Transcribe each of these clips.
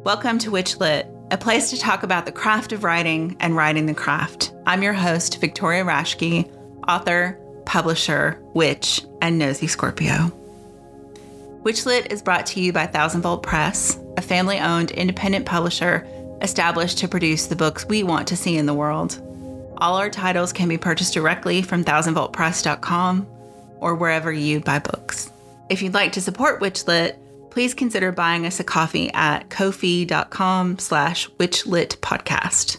Welcome to Witch Lit, a place to talk about the craft of writing and writing the craft. I'm your host, Victoria Raschke, author, publisher, witch, and nosy Scorpio. Witch Lit is brought to you by Thousand Volt Press, a family-owned independent publisher established to produce the books we want to see in the world. All our titles can be purchased directly from thousandvoltpress.com or wherever you buy books. If you'd like to support Witch Lit, please consider buying us a coffee at ko-fi.com/witchlitpodcast.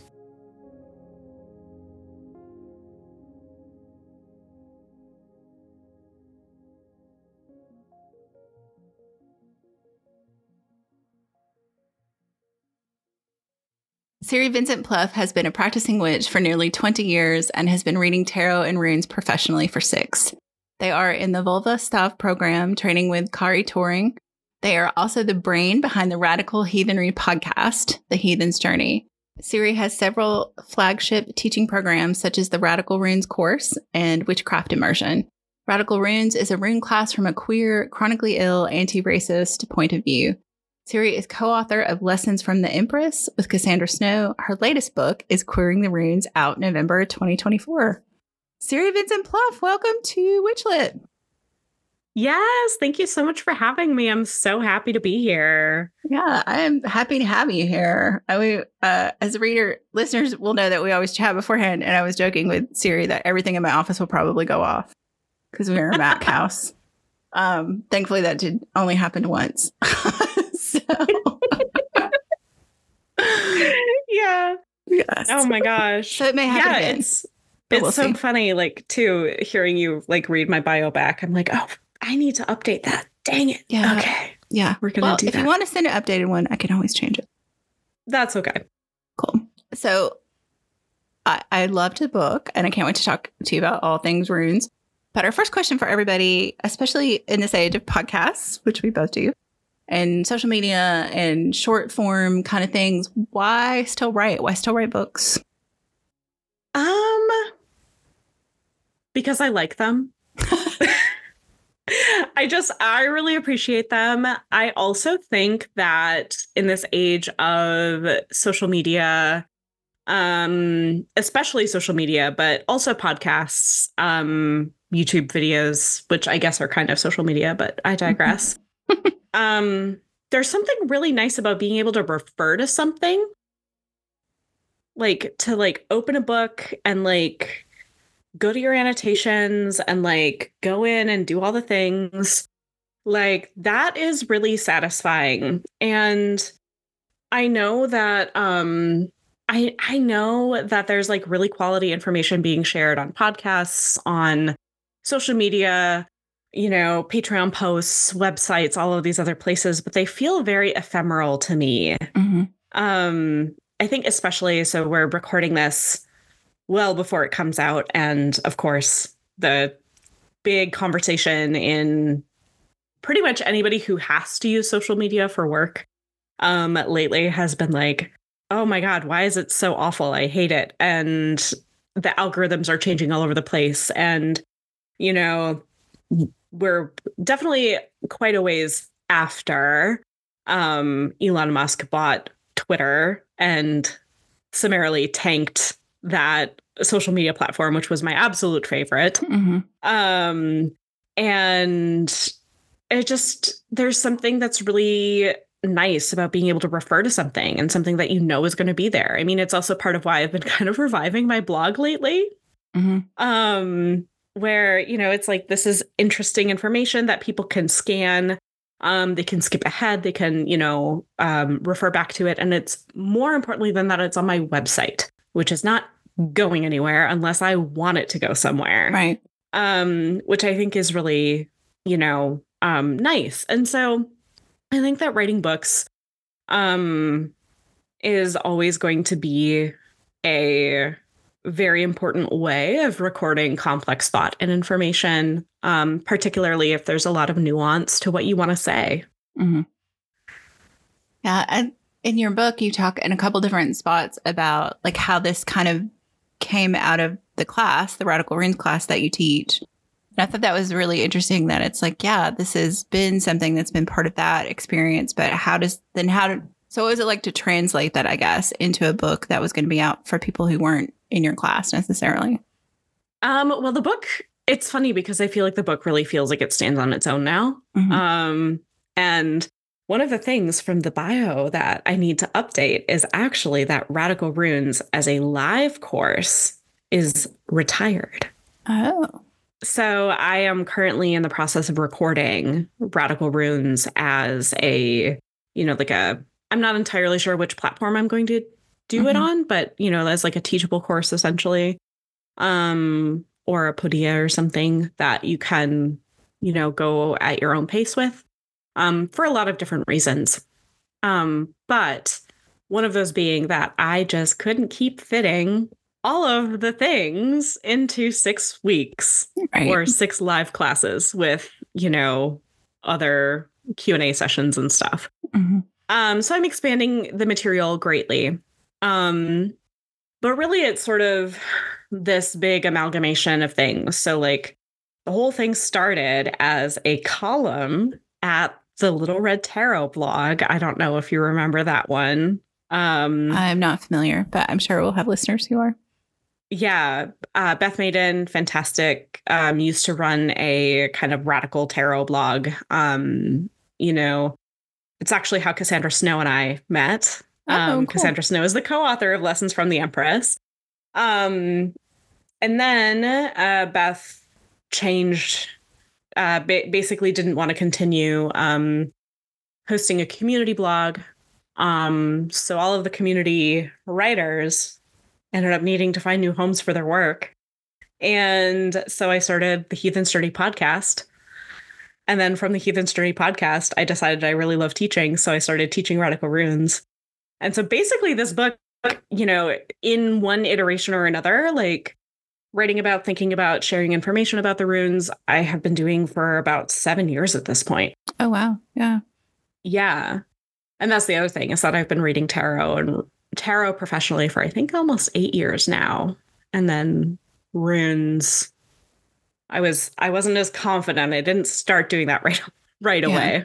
Siri Vincent Plouffe has been a practicing witch for nearly 20 years and has been reading tarot and runes professionally for 6. They are in the Vulva Stav program, training with Kari Turing. They are also the brain behind the Radical Heathenry podcast, The Heathen's Journey. Siri has several flagship teaching programs such as the Radical Runes course and Witchcraft Immersion. Radical Runes is a rune class from a queer, chronically ill, anti-racist point of view. Siri is co-author of Lessons from the Empress with Cassandra Snow. Her latest book is Queering the Runes, out November 2024. Siri Vincent Plouffe, welcome to Witch Lit. Yes, thank you so much for having me. I'm so happy to be here. Yeah, I am happy to have you here. As a reader, listeners will know that we always chat beforehand, and I was joking with Siri that everything in my office will probably go off because we're a Mac house. Thankfully, that did only happen once. So. Yeah. Yes. Oh my gosh. So it may happen again. It's we'll so funny, too, hearing you read my bio back. I'm like, oh, I need to update that. Dang it. Yeah. Okay. Yeah. We're going to do that. If you want to send an updated one, I can always change it. That's okay. Cool. So I loved the book, and I can't wait to talk to you about all things runes. But our first question for everybody, especially in this age of podcasts, which we both do, and social media and short form kind of things, why still write? Why still write books? Because I like them. I really appreciate them. I also think that in this age of social media, especially social media, but also podcasts, YouTube videos, which I guess are kind of social media, but I digress. There's something really nice about being able to refer to something, to open a book and go to your annotations and go in and do all the things. That is really satisfying. And I know that I know that there's really quality information being shared on podcasts, on social media, Patreon posts, websites, all of these other places, but they feel very ephemeral to me. Mm-hmm. I think especially, so we're recording this well before it comes out. And of course, the big conversation in pretty much anybody who has to use social media for work lately has been oh my God, why is it so awful? I hate it. And the algorithms are changing all over the place. And, we're definitely quite a ways after Elon Musk bought Twitter and summarily tanked that social media platform, which was my absolute favorite. Mm-hmm. And there's something that's really nice about being able to refer to something and something that is going to be there. I mean, it's also part of why I've been kind of reviving my blog lately. Mm-hmm. Where, it's this is interesting information that people can scan. They can skip ahead. They can, refer back to it. And it's more importantly than that, it's on my website, which is not going anywhere unless I want it to go somewhere. Right. Which I think is really, nice. And so I think that writing books is always going to be a very important way of recording complex thought and information, particularly if there's a lot of nuance to what you want to say. Mm-hmm. Yeah. And in your book, you talk in a couple different spots about how this kind of came out of the class, the Radical Runes class that you teach. And I thought that was really interesting that it's this has been something that's been part of that experience, but how So what was it like to translate that, I guess, into a book that was going to be out for people who weren't in your class necessarily? Well, the book, it's funny because I feel like the book really feels like it stands on its own now. And one of the things from the bio that I need to update is actually that Radical Runes as a live course is retired. Oh. So I am currently in the process of recording Radical Runes as a, I'm not entirely sure which platform I'm going to do it on, but, as like a teachable course, essentially, or a Podia or something that you can, go at your own pace with, for a lot of different reasons. But one of those being that I just couldn't keep fitting all of the things into 6 weeks or 6 live classes with, other Q&A sessions and stuff. So I'm expanding the material greatly. But really it's sort of this big amalgamation of things. So like the whole thing started as a column at the Little Red Tarot blog. I don't know if you remember that one. I'm not familiar, but I'm sure we'll have listeners who are. Yeah. Beth Maiden, fantastic. Used to run a kind of radical tarot blog. It's actually how Cassandra Snow and I met. Cool. Cassandra Snow is the co-author of Lessons from the Empress. And then Beth changed, basically didn't want to continue hosting a community blog. So all of the community writers ended up needing to find new homes for their work. And so I started the Heathen Sturdy podcast. And then from the Heathen Sturdy podcast, I decided I really love teaching. So I started teaching Radical Runes. And so basically this book, in one iteration or another, like writing about, thinking about, sharing information about the runes, I have been doing for about 7 years at this point. Oh, wow. Yeah. Yeah. And that's the other thing is that I've been reading tarot professionally for, I think, almost 8 years now. And then runes, I wasn't as confident. I didn't start doing that right away.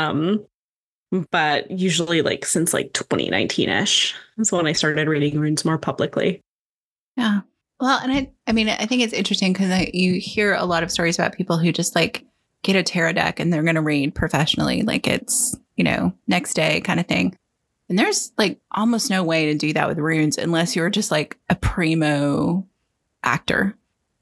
But usually like since like 2019-ish is when I started reading runes more publicly. Yeah. Well, and I mean, I think it's interesting because you hear a lot of stories about people who just like get a tarot deck and they're going to read professionally. Like it's, next day kind of thing. And there's like almost no way to do that with runes unless you're just like a primo actor.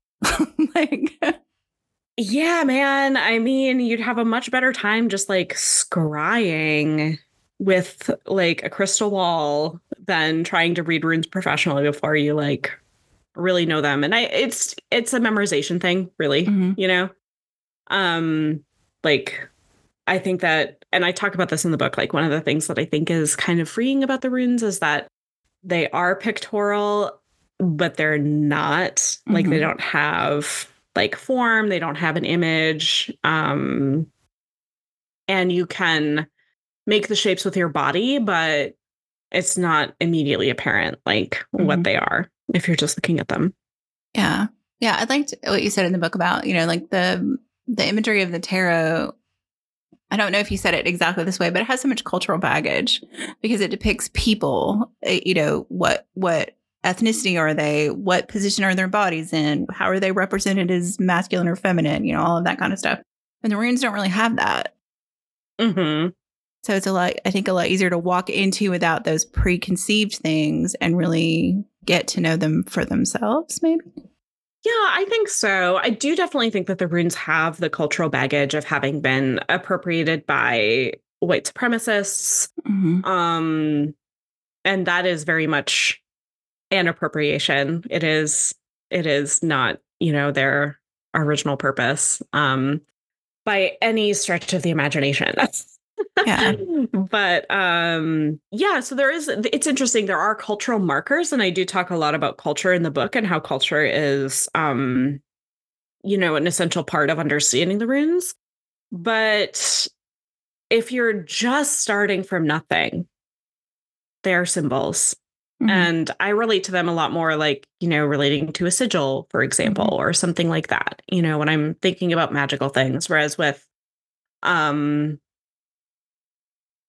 Yeah, man. I mean, you'd have a much better time just like scrying with like a crystal ball than trying to read runes professionally before you like really know them. And it's a memorization thing, really, like I think that, and I talk about this in the book, like one of the things that I think is kind of freeing about the runes is that they are pictorial, but they're not like they don't have like form, they don't have an image, and you can make the shapes with your body, but it's not immediately apparent like what they are if you're just looking at them. Yeah. I liked what you said in the book about, like the imagery of the tarot. I don't know if you said it exactly this way, but it has so much cultural baggage because it depicts people, what ethnicity are they? What position are their bodies in? How are they represented as masculine or feminine? All of that kind of stuff. And the runes don't really have that. So it's I think a lot easier to walk into without those preconceived things and really get to know them for themselves, maybe. Yeah, I think so. I do definitely think that the runes have the cultural baggage of having been appropriated by white supremacists. And that is very much an appropriation. It is not, their original purpose by any stretch of the imagination. Yeah. But so it's interesting. There are cultural markers, and I do talk a lot about culture in the book and how culture is an essential part of understanding the runes. But if you're just starting from nothing, they're symbols. And I relate to them a lot more like, relating to a sigil, for example, or something like that, when I'm thinking about magical things. Whereas with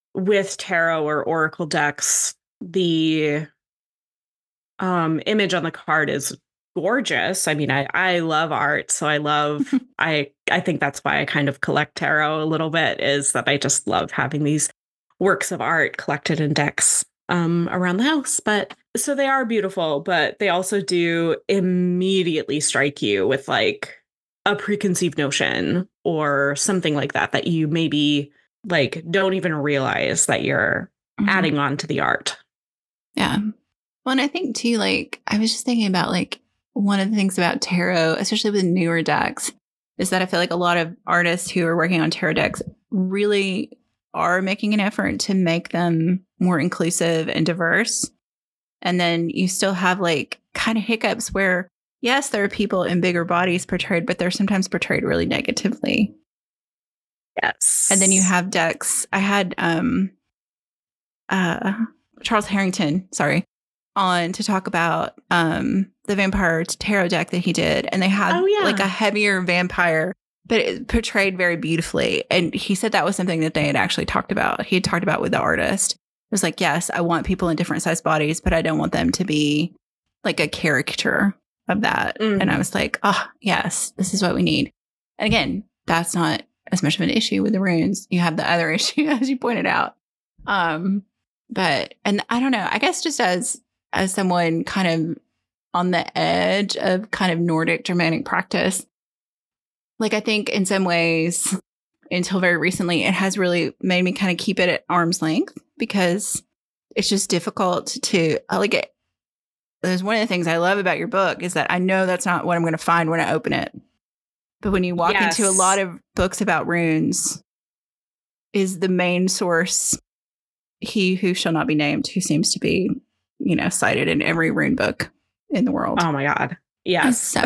with tarot or oracle decks, the image on the card is gorgeous. I mean, I love art, so I think that's why I kind of collect tarot a little bit, is that I just love having these works of art collected in decks around the house. But so they are beautiful, but they also do immediately strike you with like a preconceived notion or something like that you maybe like don't even realize that you're adding on to the art. Yeah. Well, and I think too, like, I was just thinking about like one of the things about tarot, especially with newer decks, is that I feel like a lot of artists who are working on tarot decks really are making an effort to make them more inclusive and diverse. And then you still have like kind of hiccups where, yes, there are people in bigger bodies portrayed, but they're sometimes portrayed really negatively. Yes. And then you have decks. I had Charles Harrington, on to talk about the Vampire Tarot deck that he did. And they had like a heavier vampire, but it portrayed very beautifully. And he said that was something that they had actually talked about. He had talked about with the artist. It was like, yes, I want people in different sized bodies, but I don't want them to be like a caricature of that. Mm-hmm. And I was like, oh, yes, this is what we need. And again, that's not as much of an issue with the runes. You have the other issue, as you pointed out. But, and I don't know, I guess just as someone kind of on the edge of kind of Nordic Germanic practice, like I think in some ways, until very recently, it has really made me kind of keep it at arm's length, because it's just difficult to like it. There's one of the things I love about your book is that I know that's not what I'm going to find when I open it. But when you walk into a lot of books about runes, is the main source he who shall not be named, who seems to be, you know, cited in every rune book in the world. Oh my God. Yes. So,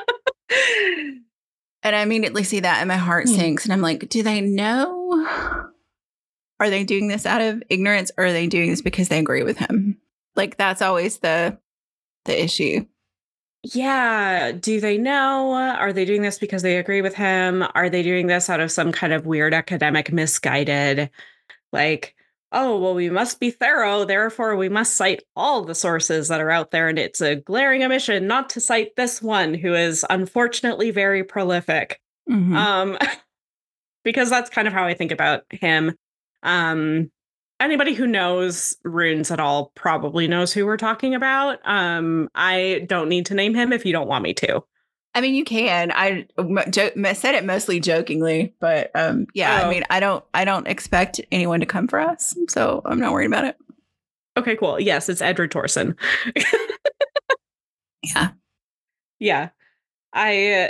and I immediately see that and my heart sinks and I'm like, do they know? Are they doing this out of ignorance, or are they doing this because they agree with him? Like, that's always the issue. Yeah. Do they know? Are they doing this because they agree with him? Are they doing this out of some kind of weird academic misguided, like, oh, well, we must be thorough, therefore we must cite all the sources that are out there, and it's a glaring omission not to cite this one who is unfortunately very prolific. Mm-hmm. Because that's kind of how I think about him. Anybody who knows runes at all probably knows who we're talking about. I don't need to name him if you don't want me to. I mean, you can. I said it mostly jokingly, but yeah. I mean, I don't expect anyone to come for us, so I'm not worried about it. Okay, cool. Yes, it's Edward Thorson. Yeah. I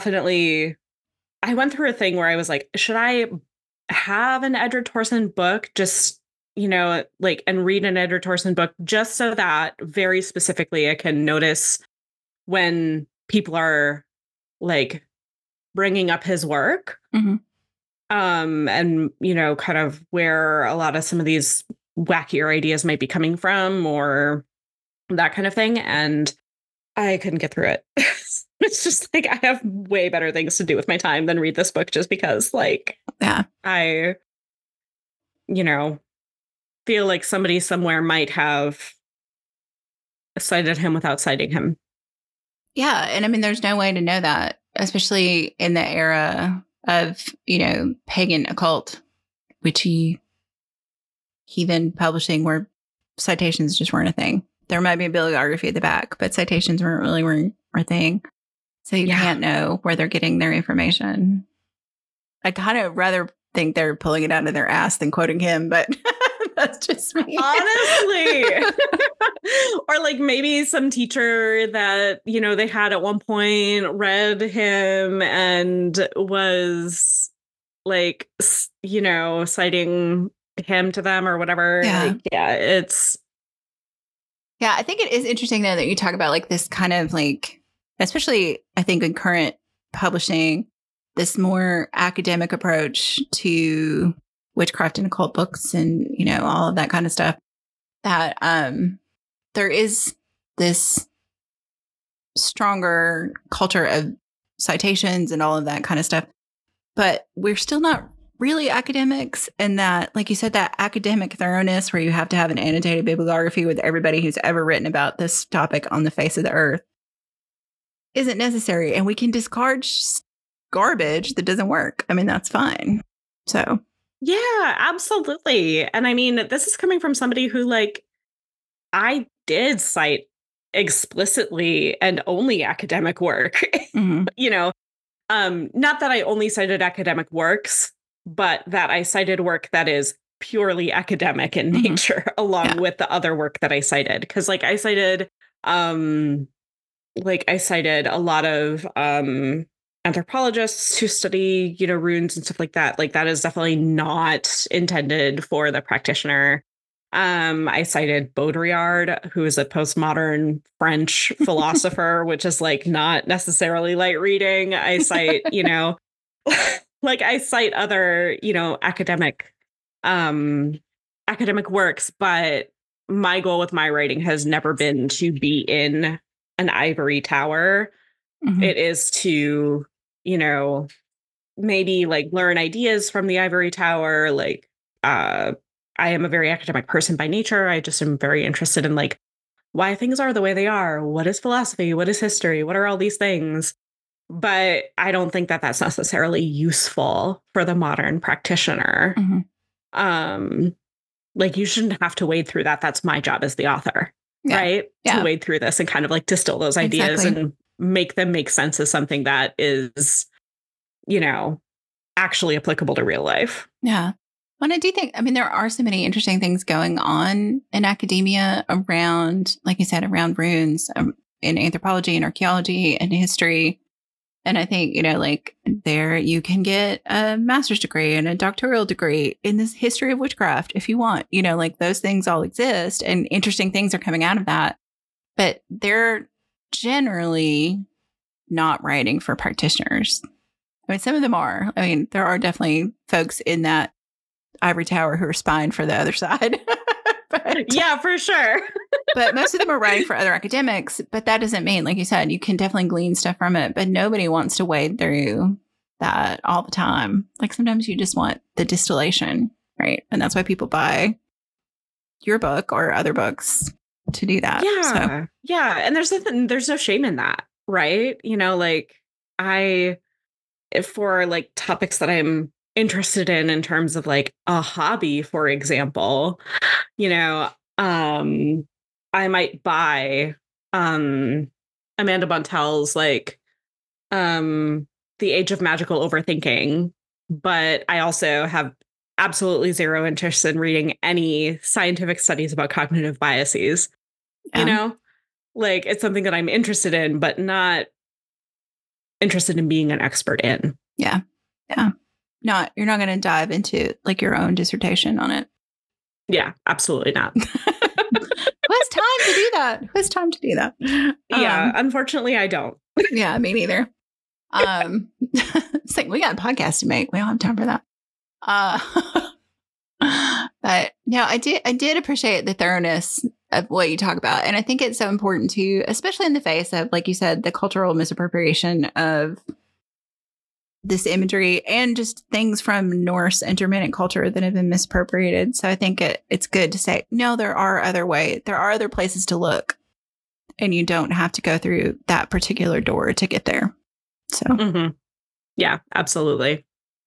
went through a thing where I was like, should I have an Edward Thorson book, just, you know, like, and read an Edward Thorson book just so that very specifically I can notice when people are like bringing up his work, and, you know, kind of where a lot of some of these wackier ideas might be coming from or that kind of thing. And I couldn't get through it. It's just like, I have way better things to do with my time than read this book, just because, like, I, you know, feel like somebody somewhere might have cited him without citing him. Yeah. And I mean, there's no way to know that, especially in the era of, you know, pagan occult, witchy, heathen publishing, where citations just weren't a thing. There might be a bibliography at the back, but citations weren't really a thing. So you can't know where they're getting their information. I kind of rather think they're pulling it out of their ass than quoting him, but that's just me. Honestly. Or like maybe some teacher that, you know, they had at one point read him and was like, you know, citing him to them or whatever. Yeah. Like, it's. Yeah, I think it is interesting though that you talk about like this kind of like, especially I think in current publishing, this more academic approach to witchcraft and occult books and, you know, all of that kind of stuff, that there is this stronger culture of citations and all of that kind of stuff. But we're still not really academics, and that, like you said, that academic thoroughness where you have to have an annotated bibliography with everybody who's ever written about this topic on the face of the earth isn't necessary. And we can discard garbage that doesn't work. I mean, that's fine. So, yeah, absolutely. And I mean, this is coming from somebody who, like, I did cite explicitly and only academic work, you know, not that I only cited academic works, but that I cited work that is purely academic in nature, along with the other work that I cited. Because like I cited a lot of anthropologists who study, you know, runes and stuff like that. Like that is definitely not intended for the practitioner. I cited Baudrillard, who is a postmodern French philosopher, which is like not necessarily light reading. I cite, you know, like I cite other, you know, academic works, but my goal with my writing has never been to be in an ivory tower. It is to, you know, maybe like learn ideas from the ivory tower. Like, I am a very academic person by nature. I just am very interested in like why things are the way they are. What is philosophy? What is history? What are all these things? But I don't think that that's necessarily useful for the modern practitioner. Like you shouldn't have to wade through that. That's my job as the author, right? To wade through this and kind of like distill those ideas and make them make sense as something that is, you know, actually applicable to real life. Yeah. Well, I do think, I mean, there are so many interesting things going on in academia around, like you said, around runes, in anthropology and archaeology and history. And I think, you know, like there you can get a master's degree and a doctoral degree in this history of witchcraft if you want, you know, like those things all exist and interesting things are coming out of that. But they're generally not writing for practitioners. I mean, some of them are. I mean, there are definitely folks in that ivory tower who are spying for the other side. Yeah, for sure. But most of them are writing for other academics. But that doesn't mean, like you said, you can definitely glean stuff from it. But nobody wants to wade through that all the time. Like sometimes you just want the distillation, right? And that's why people buy your book or other books to do that. Yeah. Yeah. And there's no shame in that, right? You know, like for like topics that I'm interested in terms of like a hobby, for example, you know, I might buy Amanda Buntell's like The Age of Magical Overthinking, but I also have absolutely zero interest in reading any scientific studies about cognitive biases. You know, like it's something that I'm interested in, but not interested in being an expert in. Yeah. Yeah. You're not going to dive into like your own dissertation on it. Yeah, absolutely not. Who has time to do that? Who has time to do that? Yeah, unfortunately, I don't. Yeah, me neither. It's like we got a podcast to make. We don't have time for that. But no, I did appreciate the thoroughness of what you talk about. And I think it's so important to, especially in the face of, like you said, the cultural misappropriation of this imagery and just things from Norse intermittent culture that have been misappropriated. So I think it's good to say, no, there are other places to look, and you don't have to go through that particular door to get there. So, yeah, absolutely.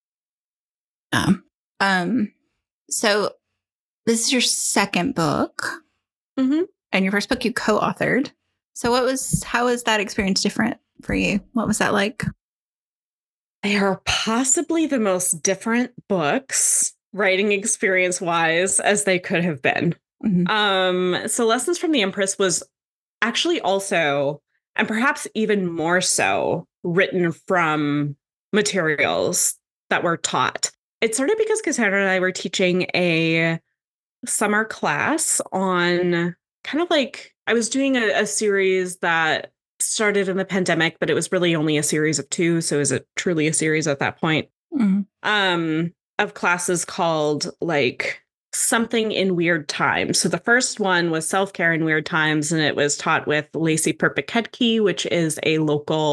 So this is your second book, and your first book you co-authored. So how was that experience different for you? What was that like? They are possibly the most different books, writing experience wise, as they could have been. So Lessons from the Empress was actually also, and perhaps even more so, written from materials that were taught. It started because Cassandra and I were teaching a summer class on kind of like, I was doing a series that started in the pandemic, but it was really only a series of 2. So is it truly a series at that point? Of classes called like Something in Weird Times. So the first one was Self-Care in Weird Times, and it was taught with Lacey Perpiketke, which is a local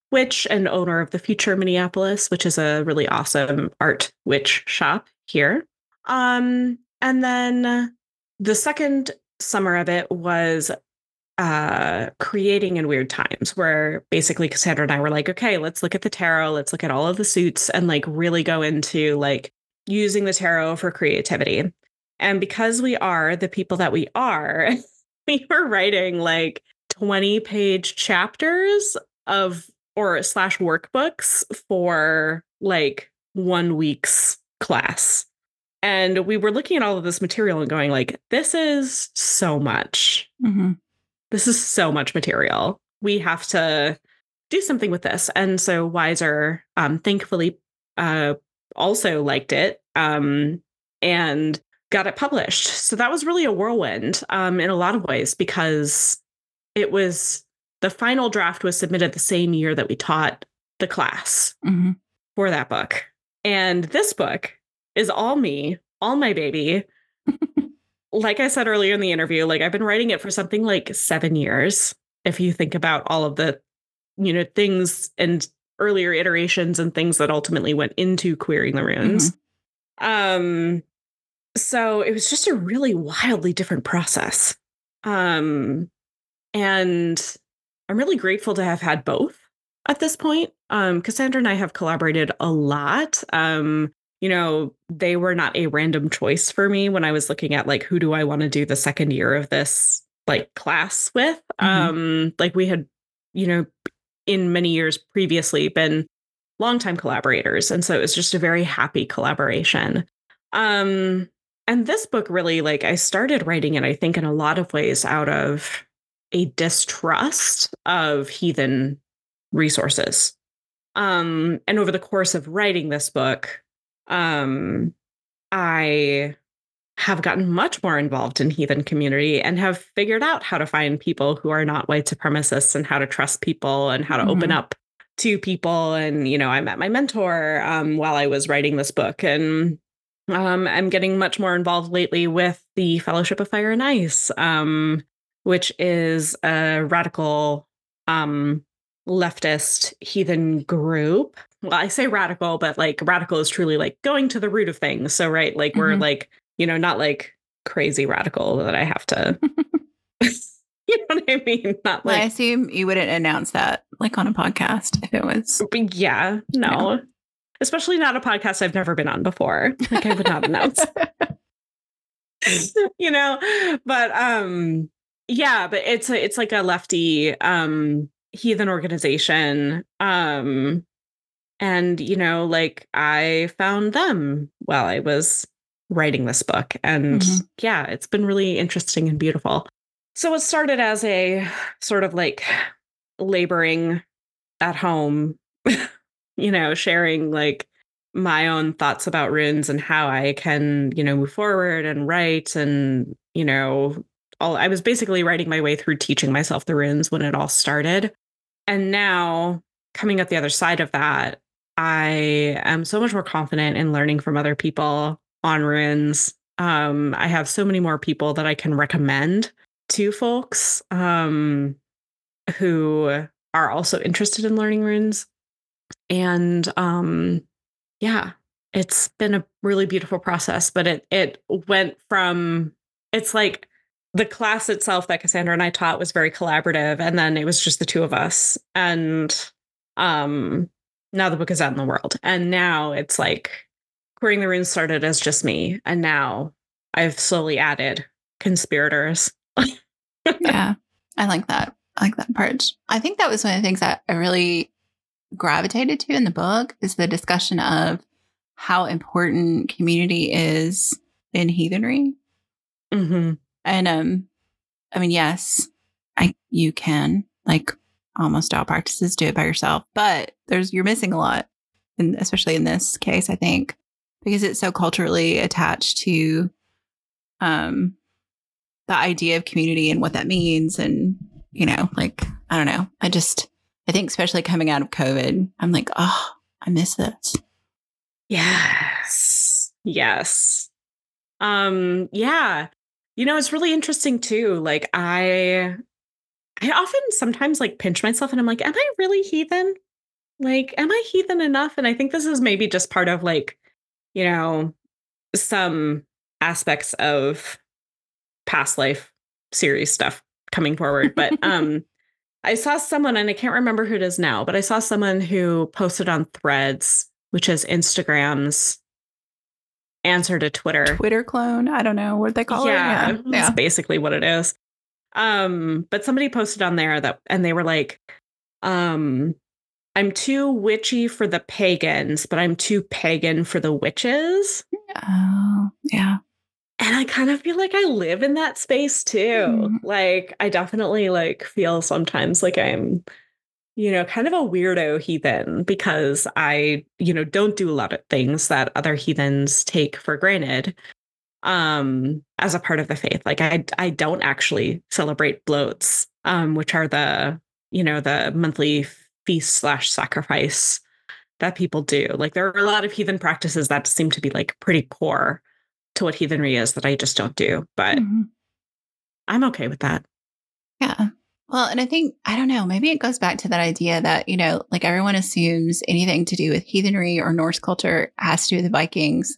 witch and owner of the Future Minneapolis, which is a really awesome art witch shop here. And then the second summer of it was creating in weird times, where basically Cassandra and I were like, okay, let's look at the tarot, let's look at all of the suits and like really go into like using the tarot for creativity. And because we are the people that we are, we were writing like 20-page chapters of or slash workbooks for like 1 week's class. And we were looking at all of this material and going like, this is so much. Mm-hmm. This is so much material. We have to do something with this. And so Wiser, thankfully, also liked it and got it published. So that was really a whirlwind in a lot of ways, because it was the final draft was submitted the same year that we taught the class for that book. And this book is all me, all my baby. Like I said earlier in the interview, like I've been writing it for something like 7 years. If you think about all of the, things and earlier iterations and things that ultimately went into Queering the Runes. So it was just a really wildly different process. And I'm really grateful to have had both at this point. Cassandra and I have collaborated a lot. They were not a random choice for me when I was looking at like, who do I want to do the second year of this like class with? Like we had, in many years previously been longtime collaborators. And so it was just a very happy collaboration. And this book really, like I started writing it, I think in a lot of ways out of a distrust of heathen resources. And over the course of writing this book, I have gotten much more involved in heathen community and have figured out how to find people who are not white supremacists and how to trust people and how to open up to people. And, I met my mentor while I was writing this book, and I'm getting much more involved lately with the Fellowship of Fire and Ice, which is a radical leftist heathen group. Well, I say radical, but like radical is truly like going to the root of things. So, right, like we're like, not like crazy radical that I have to, you know what I mean? Not like, I assume you wouldn't announce that like on a podcast if it was. Yeah, no. Yeah. Especially not a podcast I've never been on before. Like I would not announce, but yeah, but it's like a lefty heathen organization. And, like I found them while I was writing this book. And yeah, it's been really interesting and beautiful. So it started as a sort of like laboring at home, sharing like my own thoughts about runes and how I can, move forward and write. And, I was basically writing my way through teaching myself the runes when it all started. And now coming up the other side of that, I am so much more confident in learning from other people on runes. I have so many more people that I can recommend to folks who are also interested in learning runes. And yeah, it's been a really beautiful process, but it went from, it's like the class itself that Cassandra and I taught was very collaborative. And then it was just the two of us. And now the book is out in the world. And now it's like Queering the Runes started as just me. And now I've slowly added conspirators. Yeah, I like that. I like that part. I think that was one of the things that I really gravitated to in the book is the discussion of how important community is in heathenry. And I mean, yes, you can, like almost all practices, do it by yourself, but you're missing a lot, and especially in this case, I think, because it's so culturally attached to the idea of community and what that means. And, like, I don't know. I think especially coming out of COVID, I'm like, oh, I miss this. Yes. Yeah. It's really interesting too. Like I often sometimes like pinch myself and I'm like, am I really heathen? like, am I heathen enough? And I think this is maybe just part of like, you know, some aspects of past life series stuff coming forward. But I saw someone, and I can't remember who it is now, but I saw someone who posted on Threads, which is Instagram's answer to Twitter. Twitter clone. I don't know what they call it. Yeah, that's basically what it is. But somebody posted on there that, and they were like, I'm too witchy for the pagans, but I'm too pagan for the witches. Oh, yeah. And I kind of feel like I live in that space too. Mm. Like, I definitely like feel sometimes like I'm, you know, kind of a weirdo heathen because I, you know, don't do a lot of things that other heathens take for granted as a part of the faith. Like I don't actually celebrate bloats, which are the, you know, the monthly feast / sacrifice that people do. Like there are a lot of heathen practices that seem to be like pretty core to what heathenry is that I just don't do, but I'm okay with that. Yeah. Well, and I think, I don't know, maybe it goes back to that idea that, you know, like everyone assumes anything to do with heathenry or Norse culture has to do with the Vikings.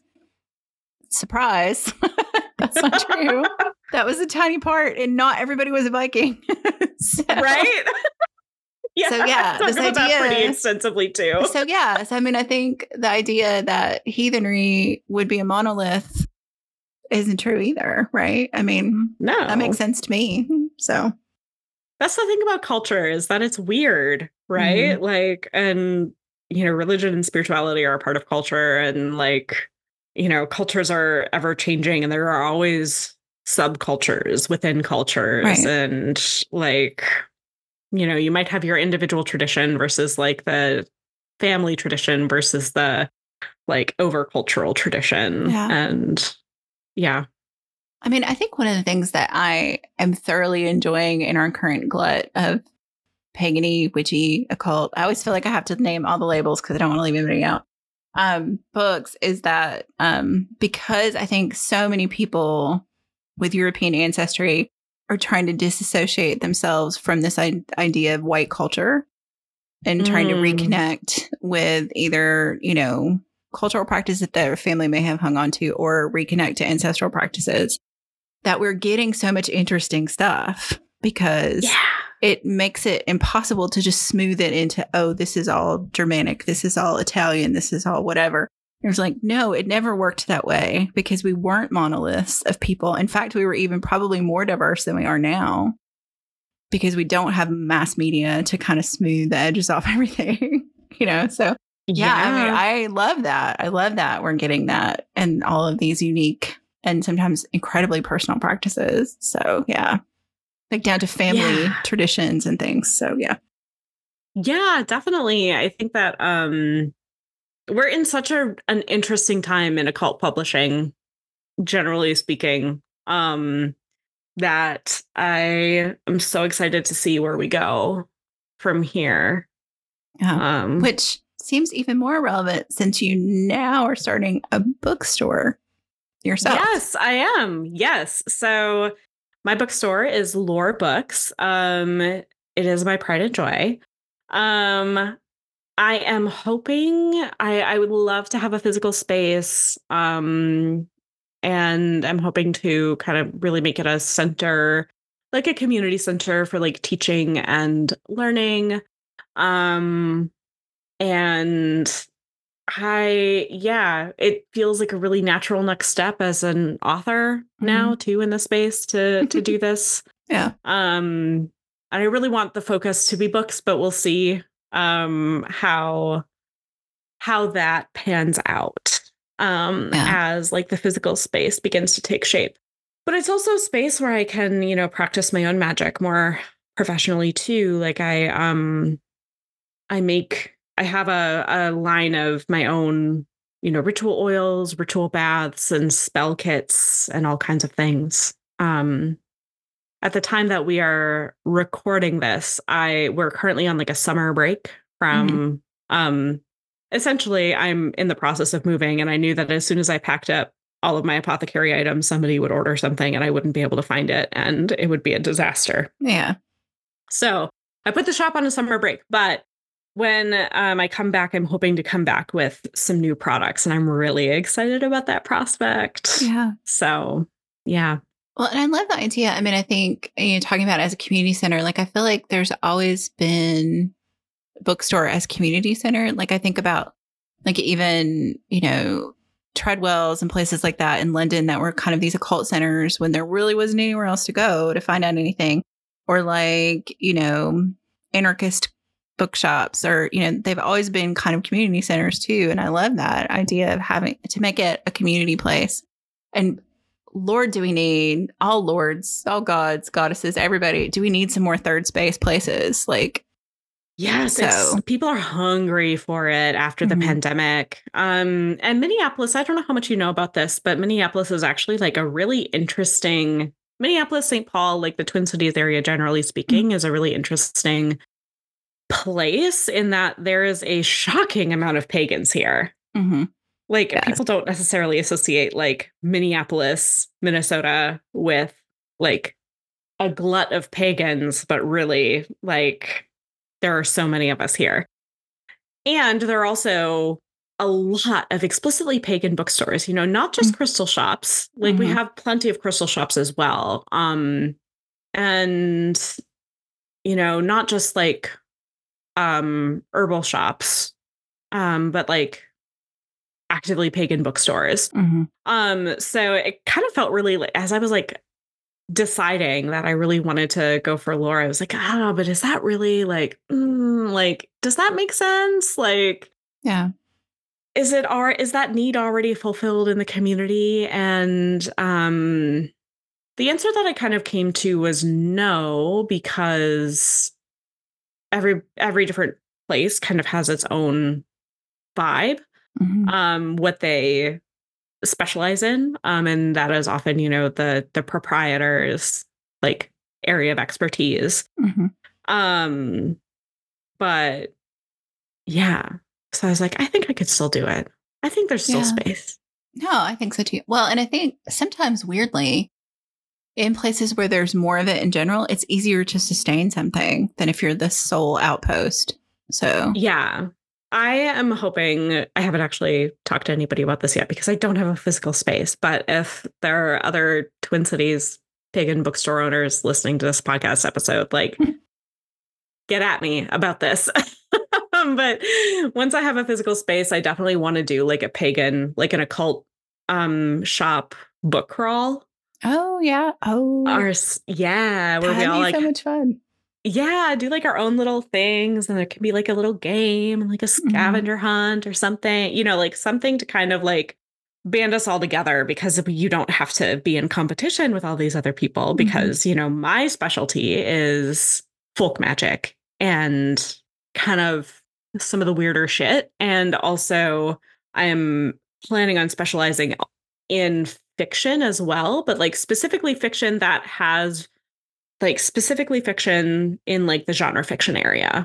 Surprise. That's not true. That was a tiny part, and not everybody was a Viking. Right? Yeah. So yeah, this idea that pretty extensively too. So yeah, so I mean, I think the idea that heathenry would be a monolith isn't true either, right? I mean, no, that makes sense to me. So that's the thing about culture, is that it's weird, right? Mm-hmm. Like, and you know, religion and spirituality are a part of culture, and like, you know, cultures are ever changing, and there are always subcultures within cultures, right. And like, you know, you might have your individual tradition versus like the family tradition versus the like overcultural tradition. Yeah. And yeah. I mean, I think one of the things that I am thoroughly enjoying in our current glut of pagany, witchy, occult, I always feel like I have to name all the labels because I don't want to leave anybody out, books, is that because I think so many people with European ancestry are trying to disassociate themselves from this idea of white culture and trying to reconnect with either, you know, cultural practices that their family may have hung on to, or reconnect to ancestral practices, that we're getting so much interesting stuff because it makes it impossible to just smooth it into, oh, this is all Germanic, this is all Italian, this is all whatever. It was like, no, it never worked that way because we weren't monoliths of people. In fact, we were even probably more diverse than we are now because we don't have mass media to kind of smooth the edges off everything, you know? So yeah, I mean, I love that. I love that we're getting that and all of these unique and sometimes incredibly personal practices. So yeah, like down to family traditions and things. So yeah. Yeah, definitely. I think that we're in such an interesting time in occult publishing, generally speaking, that I am so excited to see where we go from here. Which seems even more relevant since you now are starting a bookstore yourself. Yes, I am. Yes. So my bookstore is Lore Books. It is my pride and joy. I am hoping I would love to have a physical space. And I'm hoping to kind of really make it a center, like a community center for like teaching and learning. And it feels like a really natural next step as an author now too in the space to do this. Yeah. And I really want the focus to be books, but we'll see how that pans out as like the physical space begins to take shape. But it's also a space where I can, you know, practice my own magic more professionally too. Like I have a line of my own, you know, ritual oils, ritual baths, and spell kits and all kinds of things. At the time that we are recording this, we're currently on like a summer break from essentially I'm in the process of moving, and I knew that as soon as I packed up all of my apothecary items, somebody would order something and I wouldn't be able to find it, and it would be a disaster. Yeah. So I put the shop on a summer break, but when I come back, I'm hoping to come back with some new products, and I'm really excited about that prospect. Yeah. So, yeah. Well, and I love the idea. I mean, I think, talking about it as a community center, like I feel like there's always been bookstore as community center. Like I think about like even, Treadwells and places like that in London that were kind of these occult centers when there really wasn't anywhere else to go to find out anything. Or like, anarchist bookshops, or, they've always been kind of community centers too. And I love that idea of having to make it a community place. And Lord, do we need all lords, all gods, goddesses, everybody? Do we need some more third space places? Like, yes, so people are hungry for it after the pandemic. And Minneapolis, I don't know how much you know about this, but Minneapolis is actually like a really interesting, Minneapolis, St. Paul, like the Twin Cities area, generally speaking, is a really interesting place in that there is a shocking amount of pagans here. Like people don't necessarily associate like Minneapolis, Minnesota with like a glut of pagans, but really like there are so many of us here. And there are also a lot of explicitly pagan bookstores, not just crystal shops. Like we have plenty of crystal shops as well. And, not just like herbal shops, but like actively pagan bookstores. So it kind of felt really like, as I was like deciding that I really wanted to go for lore, I was like, oh, but is that really like, does that make sense? Like, yeah. Is that need already fulfilled in the community? And the answer that I kind of came to was no, because every different place kind of has its own vibe, what they specialize in, and that is often the proprietor's like area of expertise. But yeah, so I was like, I think I could still do it. I think there's still space. No, I think so too. Well, and I think sometimes weirdly in places where there's more of it in general, it's easier to sustain something than if you're the sole outpost. So yeah, I am hoping, I haven't actually talked to anybody about this yet because I don't have a physical space, but if there are other Twin Cities pagan bookstore owners listening to this podcast episode, like get at me about this. But once I have a physical space, I definitely want to do like a pagan, like an occult shop book crawl. Oh yeah. Oh yeah. Where we all like so much fun. Yeah, do like our own little things, and there can be like a little game and like a scavenger hunt or something, like something to kind of like band us all together, because you don't have to be in competition with all these other people, because, my specialty is folk magic and kind of some of the weirder shit. And also I'm planning on specializing in fiction as well, but like specifically fiction that has specifically fiction in like the genre fiction area.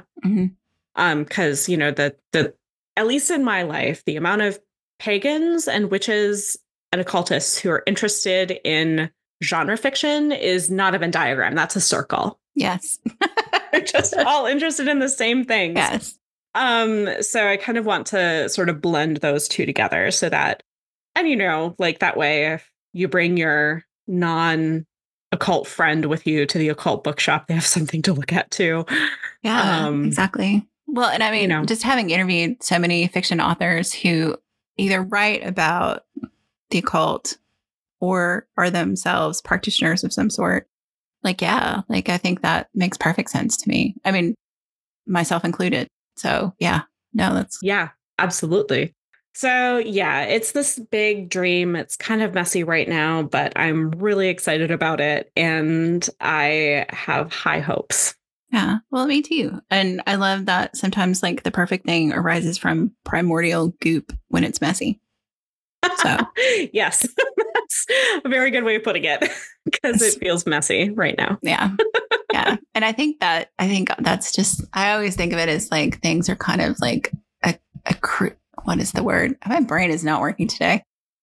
Because, the at least in my life, the amount of pagans and witches and occultists who are interested in genre fiction is not a Venn diagram. That's a circle. Yes. They're just all interested in the same things. Yes. So I kind of want to sort of blend those two together so that, and like that way, if you bring your non-occult friend with you to the occult bookshop, they have something to look at too. Yeah, exactly. Well, and I mean, just having interviewed so many fiction authors who either write about the occult or are themselves practitioners of some sort, like, yeah, like I think that makes perfect sense to me. I mean, myself included. So yeah, no, that's. Yeah, absolutely. So yeah, it's this big dream. It's kind of messy right now, but I'm really excited about it. And I have high hopes. Yeah, well, me too. And I love that sometimes like the perfect thing arises from primordial goop when it's messy. So yes, that's a very good way of putting it, because it feels messy right now. Yeah. Yeah. And I think that's just, I always think of it as like things are kind of like what is the word? My brain is not working today.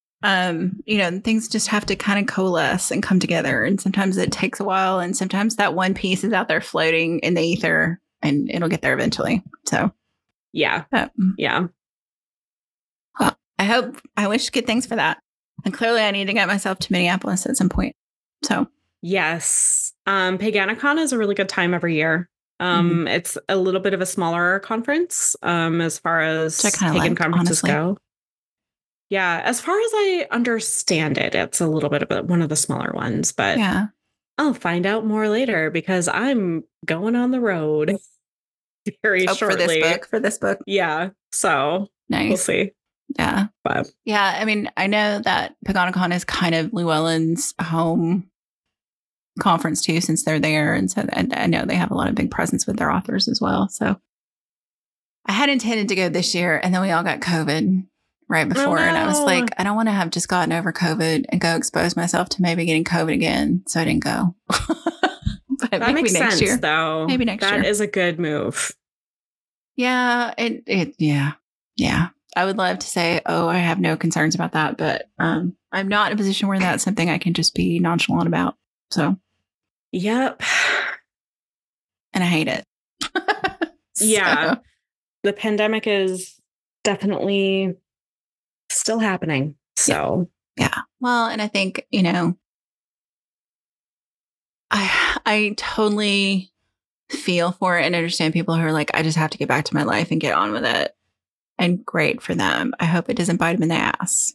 Things just have to kind of coalesce and come together. And sometimes it takes a while. And sometimes that one piece is out there floating in the ether and it'll get there eventually. So Yeah. But, Yeah. well, I wish good things for that. And clearly I need to get myself to Minneapolis at some point. So Yes. Paganicon is a really good time every year. It's a little bit of a smaller conference as far as pagan conferences go. Yeah, as far as I understand it, it's a little bit of one of the smaller ones, but yeah, I'll find out more later because I'm going on the road very shortly. For this book. Yeah, so nice. We'll see. Yeah. But yeah, I mean, I know that Paganicon is kind of Llewellyn's home conference too, since they're there. And so I know they have a lot of big presence with their authors as well. So I had intended to go this year and then we all got COVID right before. And I was like, I don't want to have just gotten over COVID and go expose myself to maybe getting COVID again. So I didn't go. But that makes sense, year. Though. Maybe next year. That is a good move. Yeah. Yeah. I would love to say, oh, I have no concerns about that. But I'm not in a position where that's something I can just be nonchalant about. So. Yep. And I hate it. Yeah. The pandemic is definitely still happening. So. Yeah. Well, and I think, I totally feel for it and understand people who are like, I just have to get back to my life and get on with it. And great for them. I hope it doesn't bite them in the ass.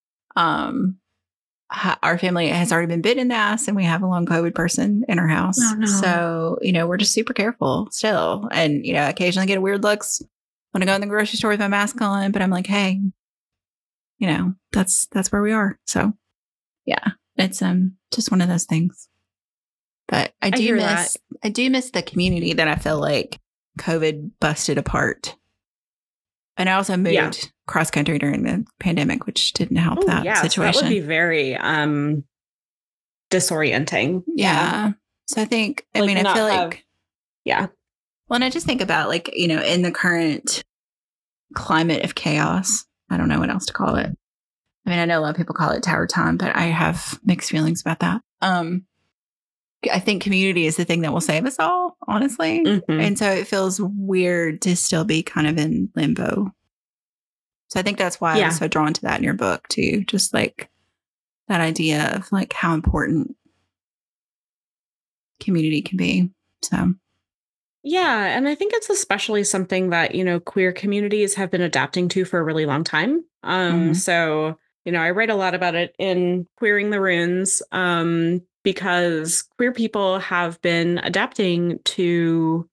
Our family has already been bitten in the ass and we have a long COVID person in our house. Oh, no. So, we're just super careful still. And, occasionally get weird looks when I go in the grocery store with my mask on, but I'm like, hey, that's where we are. So yeah, it's just one of those things. But I do miss the community that I feel like COVID busted apart. And I also moved cross country during the pandemic, which didn't help that situation. That would be very disorienting. Yeah. So I think, I feel like, yeah. Well, and I just think about in the current climate of chaos, I don't know what else to call it. I know a lot of people call it tower time, but I have mixed feelings about that. I think community is the thing that will save us all, honestly. Mm-hmm. And so it feels weird to still be kind of in limbo. So I think that's why I was so drawn to that in your book too. Just like that idea of like how important community can be. So. Yeah. And I think it's especially something that, queer communities have been adapting to for a really long time. So, I write a lot about it in Queering the Runes, because queer people have been adapting to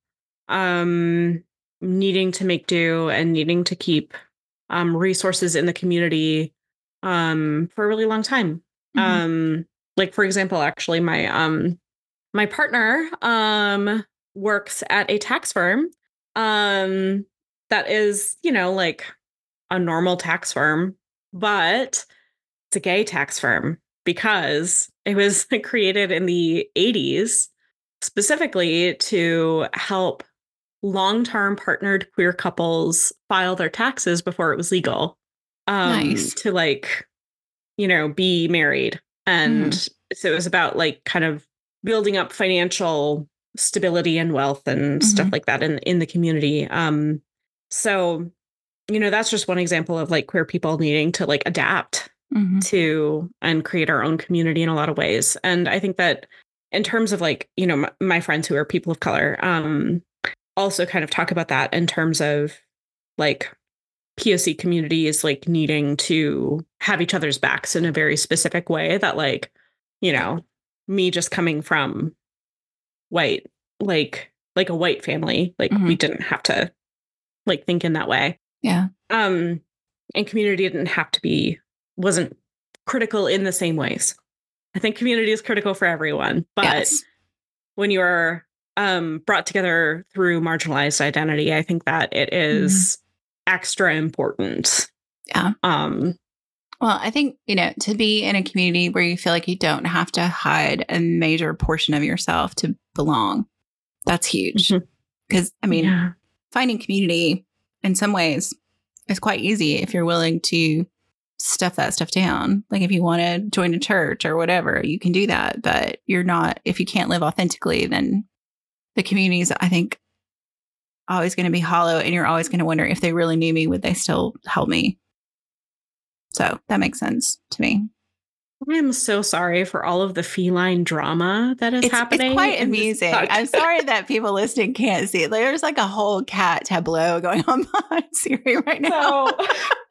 needing to make do and needing to keep resources in the community for a really long time. Mm-hmm. Like, for example, actually, my partner works at a tax firm that is, like a normal tax firm, but it's a gay tax firm because it was created in the 80s specifically to help long-term partnered queer couples file their taxes before it was legal. Nice. To be married. And so it was about kind of building up financial stability and wealth and stuff like that in the community. So, that's just one example of queer people needing to adapt to and create our own community in a lot of ways. And I think that in terms of my friends who are people of color, also kind of talk about that in terms of POC communities needing to have each other's backs in a very specific way that me just coming from white, like a white family, we didn't have to think in that way. Yeah. And community wasn't critical in the same ways. I think community is critical for everyone, but when you are brought together through marginalized identity, I think that it is extra important. Yeah. Well, I think, to be in a community where you feel like you don't have to hide a major portion of yourself to belong, that's huge. Because, finding community in some ways is quite easy if you're willing to stuff that stuff down. Like if you want to join a church or whatever, you can do that. But if you can't live authentically, then the communities, I think, always going to be hollow, and you're always going to wonder if they really knew me, would they still help me? So that makes sense to me. I am so sorry for all of the feline drama that is happening. It's quite amusing. I'm sorry that people listening can't see it. There's like a whole cat tableau going on behind Siri right now. So...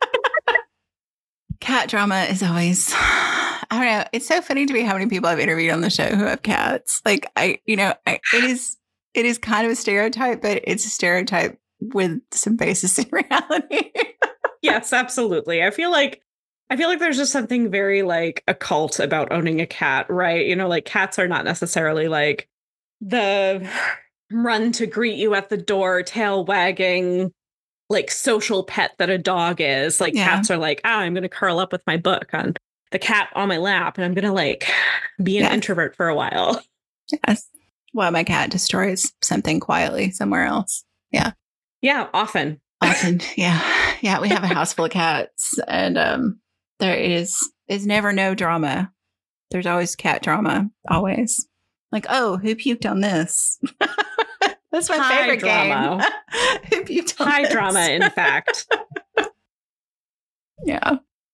Cat drama is always, I don't know. It's so funny to me how many people I've interviewed on the show who have cats. Like it is kind of a stereotype, but it's a stereotype with some basis in reality. Yes, absolutely. I feel like there's just something very like occult about owning a cat, right? You know, like cats are not necessarily like the run to greet you at the door, tail wagging, like social pet that a dog is. Like cats are like, I'm going to curl up with my book on the cat on my lap, and I'm going to like be an introvert for a while. Yes. While my cat destroys something quietly somewhere else. Yeah. Yeah. Often. Yeah. Yeah. We have a house full of cats, and there is never no drama. There's always cat drama. Always. Like, oh, who puked on this? That's my favorite drama. Game. High drama, in fact. Yeah.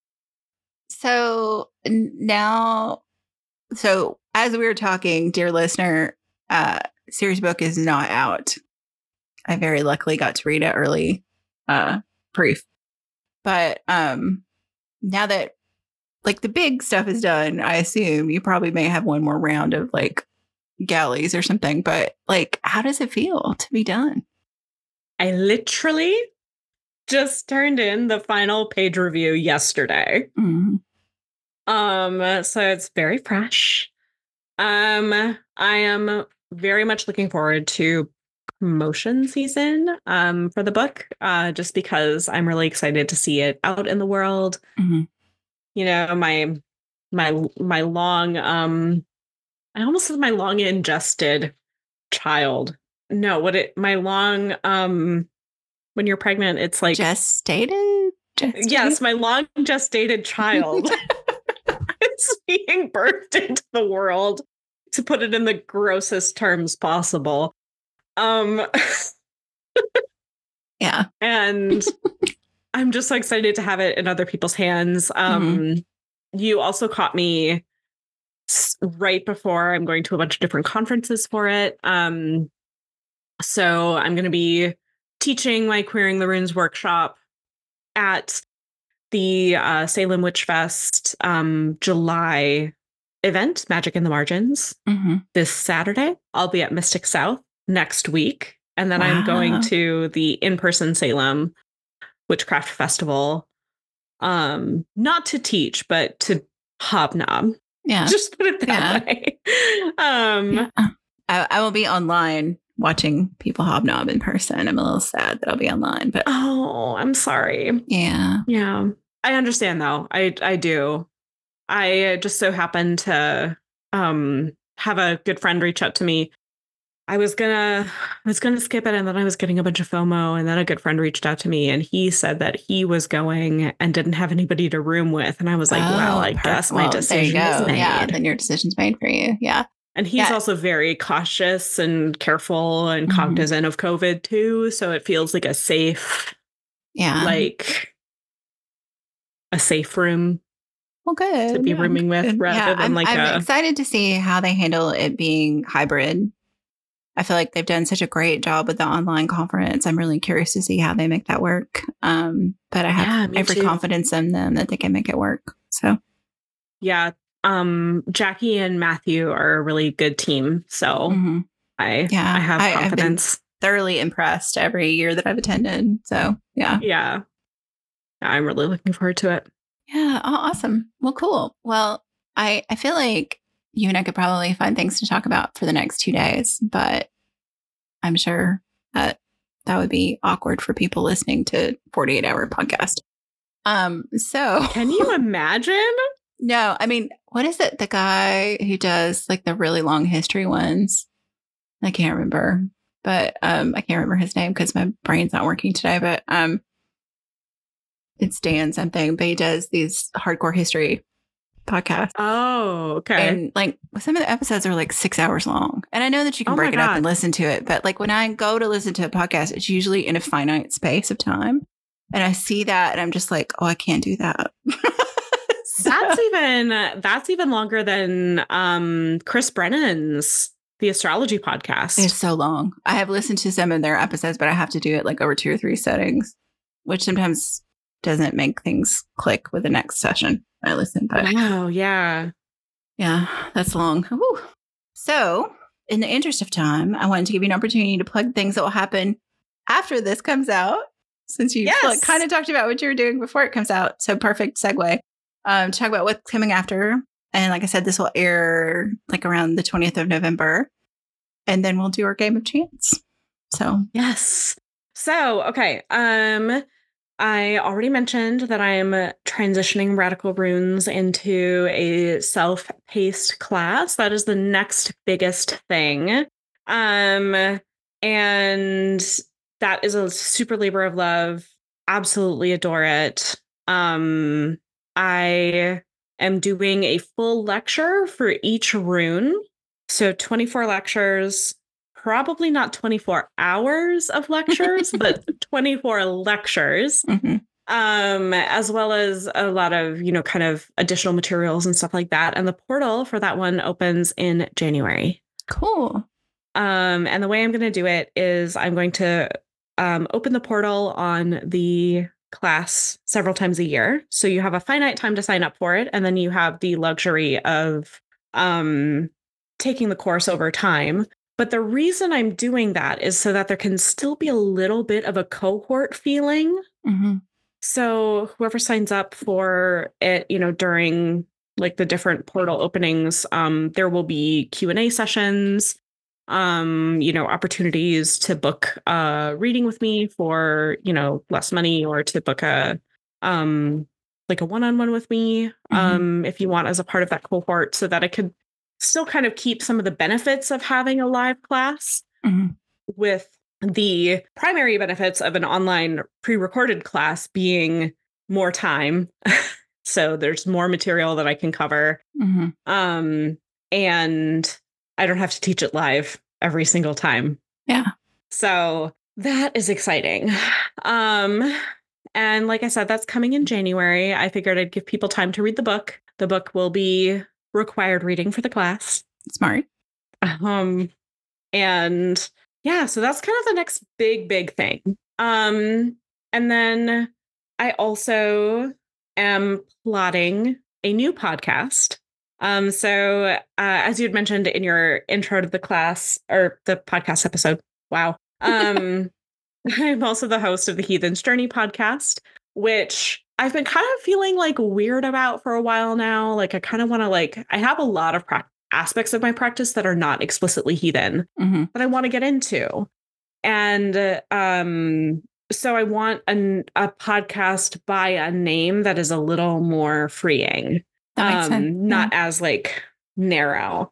So now, as we were talking, dear listener, Siri's book is not out. I very luckily got to read it early, proof. But now that like the big stuff is done, I assume you probably may have one more round of like galleys or something, but like, how does it feel to be done? I literally just turned in the final page review yesterday. Mm-hmm. So it's very fresh. I am very much looking forward to promotion season for the book, just because I'm really excited to see it out in the world. Mm-hmm. You know, my long I almost said my long ingested child. No, my long when you're pregnant, it's like gestated? Yes, my long gestated child is being birthed into the world, to put it in the grossest terms possible. Yeah. And I'm just so excited to have it in other people's hands. You also caught me right before I'm going to a bunch of different conferences for it. So I'm going to be teaching my Queering the Runes workshop at the Salem Witch Fest July event, Magic in the Margins, this Saturday. I'll be at Mystic South next week. And then I'm going to the in-person Salem Witchcraft Festival, not to teach, but to hobnob. Yeah. Just put it that way. I will be online watching people hobnob in person. I'm a little sad that I'll be online, but I'm sorry. Yeah. Yeah. I understand though. I do. I just so happened to have a good friend reach out to me. I was gonna skip it, and then I was getting a bunch of FOMO, and then a good friend reached out to me, and he said that he was going and didn't have anybody to room with, and I was like, well, I guess my decision is made. Yeah, then your decision's made for you. Yeah. And he's also very cautious and careful and cognizant of COVID too, so it feels like a safe, like a safe room. Well, good to be rooming with, rather than I'm excited to see how they handle it being hybrid. I feel like they've done such a great job with the online conference. I'm really curious to see how they make that work. But I have every confidence in them that they can make it work. So, yeah. Jackie and Matthew are a really good team. So I have confidence. I've been thoroughly impressed every year that I've attended. So, yeah. Yeah. I'm really looking forward to it. Yeah. Oh, awesome. Well, cool. Well, I feel like you and I could probably find things to talk about for the next 2 days, but I'm sure that would be awkward for people listening to 48-hour podcast. So can you imagine? No, I mean, what is it? The guy who does like the really long history ones. I can't remember, but I can't remember his name because my brain's not working today, but it's Dan something, but he does these hardcore history podcast. Oh, okay. And like some of the episodes are like 6 hours long. And I know that you can break it up and listen to it. But like when I go to listen to a podcast, it's usually in a finite space of time. And I see that and I'm just like, oh, I can't do that. So. That's even longer than Chris Brennan's The Astrology Podcast. It's so long. I have listened to some of their episodes, but I have to do it like over 2 or 3 settings, which sometimes doesn't make things click with the next session I listen. But wow, yeah. Yeah, that's long. Woo. So in the interest of time, I wanted to give you an opportunity to plug things that will happen after this comes out, since you kind of talked about what you were doing before it comes out. So perfect segue. Talk about what's coming after. And like I said, this will air like around the 20th of November. And then we'll do our game of chance. So yes. So, okay. I already mentioned that I'm transitioning Radical Runes into a self-paced class. That is the next biggest thing. And that is a super labor of love. Absolutely adore it. I am doing a full lecture for each rune. So 24 lectures, probably not 24 hours of lectures, but 24 lectures, as well as a lot of, kind of additional materials and stuff like that. And the portal for that one opens in January. Cool. And the way I'm going to do it is I'm going to open the portal on the class several times a year. So you have a finite time to sign up for it. And then you have the luxury of taking the course over time. But the reason I'm doing that is so that there can still be a little bit of a cohort feeling. So whoever signs up for it, during like the different portal openings, there will be Q&A sessions, opportunities to book reading with me for, less money, or to book a one-on-one with me, if you want, as a part of that cohort, so that I could still kind of keep some of the benefits of having a live class with the primary benefits of an online pre-recorded class being more time. So there's more material that I can cover. And I don't have to teach it live every single time. Yeah. So that is exciting. And like I said, that's coming in January. I figured I'd give people time to read the book. The book will be required reading for the class. Smart. And yeah, so that's kind of the next big thing. And then I also am plotting a new podcast. So as you had mentioned in your intro to the class, or the podcast episode, wow. I'm also the host of the Heathen's Journey podcast, which I've been kind of feeling like weird about for a while now. Like I kind of want to I have a lot of aspects of my practice that are not explicitly heathen that I want to get into. And so I want a podcast by a name that is a little more freeing. That makes sense. Not as narrow.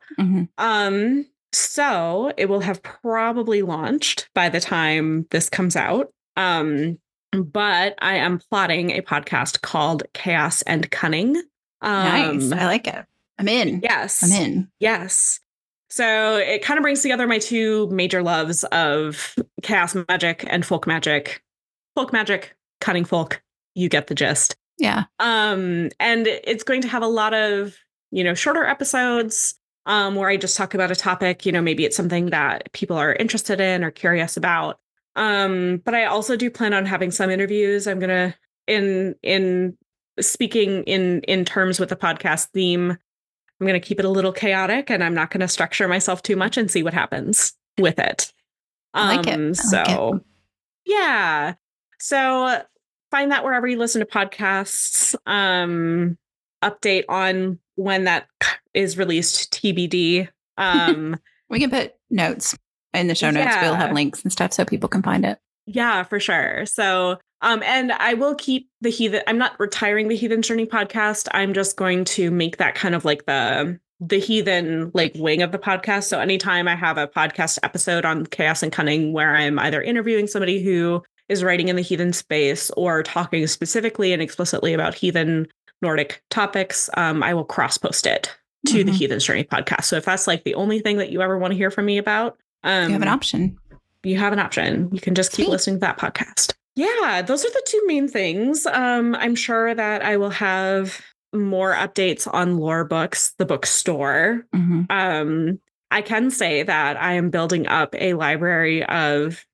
So it will have probably launched by the time this comes out. But I am plotting a podcast called Chaos and Cunning. Nice. I like it. I'm in. Yes. I'm in. Yes. So it kind of brings together my two major loves of chaos magic and folk magic. Folk magic, cunning folk. You get the gist. Yeah. And it's going to have a lot of, shorter episodes where I just talk about a topic. Maybe it's something that people are interested in or curious about. But I also do plan on having some interviews. I'm going to, in speaking in terms with the podcast theme, I'm going to keep it a little chaotic, and I'm not going to structure myself too much and see what happens with it. I like it. Yeah. So find that wherever you listen to podcasts. Update on when that is released, TBD. We can put notes in the show notes. We'll have links and stuff so people can find it. Yeah, for sure. So, and I will keep the Heathen. I'm not retiring the Heathen Journey podcast. I'm just going to make that kind of like the Heathen wing of the podcast. So anytime I have a podcast episode on Chaos and Cunning where I'm either interviewing somebody who is writing in the heathen space or talking specifically and explicitly about heathen Nordic topics, I will cross post it to the Heathen's Journey podcast. So if that's like the only thing that you ever want to hear from me about, you have an option. You have an option. You can just keep listening to that podcast. Yeah, those are the two main things. I'm sure that I will have more updates on Lore Books, the bookstore. I can say that I am building up a library of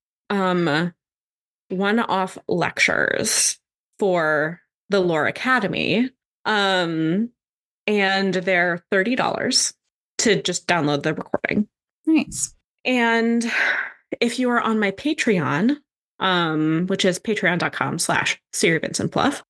one-off lectures for the Lore Academy. And they're $30 to just download the recording. Nice. And if you are on my Patreon, which is patreon.com/SiriVincentPluff,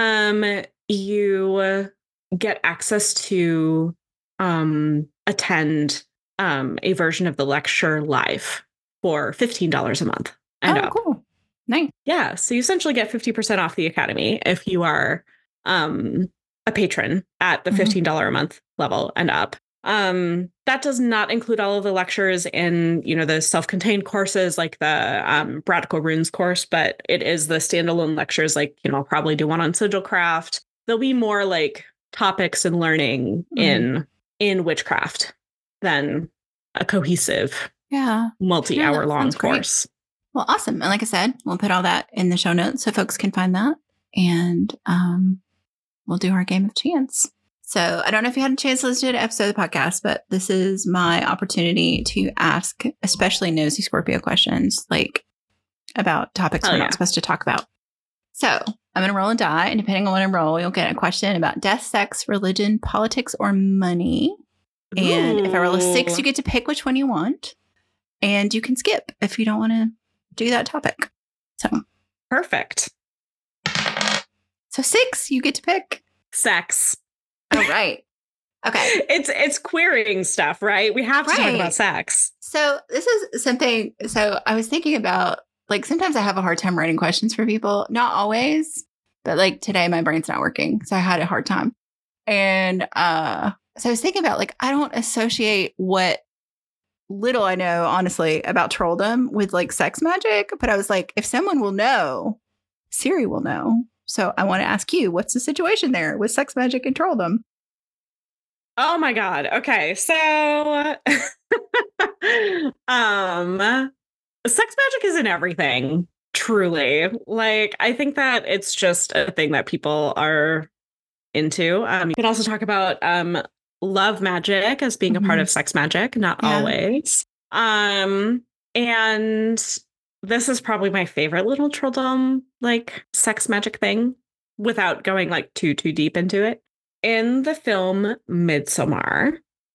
you get access to attend a version of the lecture live for $15 a month. Cool. Nice. Yeah. So you essentially get 50% off the Academy if you are a patron at the $15 a month level and up. That does not include all of the lectures in, the self-contained courses like the Radical Runes course, but it is the standalone lectures. Like, I'll probably do one on Sigilcraft. There'll be more like topics and learning in witchcraft than a cohesive, multi-hour long course. Great. Well, awesome. And like I said, we'll put all that in the show notes so folks can find that. And we'll do our game of chance. So I don't know if you had a chance to listen to an episode of the podcast, but this is my opportunity to ask especially nosy Scorpio questions, like about topics we're not supposed to talk about. So I'm going to roll a die, and depending on what I roll, you'll get a question about death, sex, religion, politics, or money. And if I roll a 6, you get to pick which one you want. And you can skip if you don't want to do that topic. So perfect. So 6, you get to pick sex. Oh, right. Okay. It's querying stuff, right? We have to talk about sex. So this is something. So I was thinking about, like, sometimes I have a hard time writing questions for people. Not always, but like today my brain's not working. So I had a hard time. And so I was thinking about, like, I don't associate what little I know, honestly, about trolldom with like sex magic. But I was like, if someone will know, Siri will know. So I want to ask you, what's the situation there with sex magic and trolldom? Oh my God. Okay. So sex magic is in everything, truly. Like, I think that it's just a thing that people are into. You could also talk about love magic as being a part of sex magic, not always. And this is probably my favorite little trolldom, like, sex magic thing, without going like too deep into it. In the film Midsommar,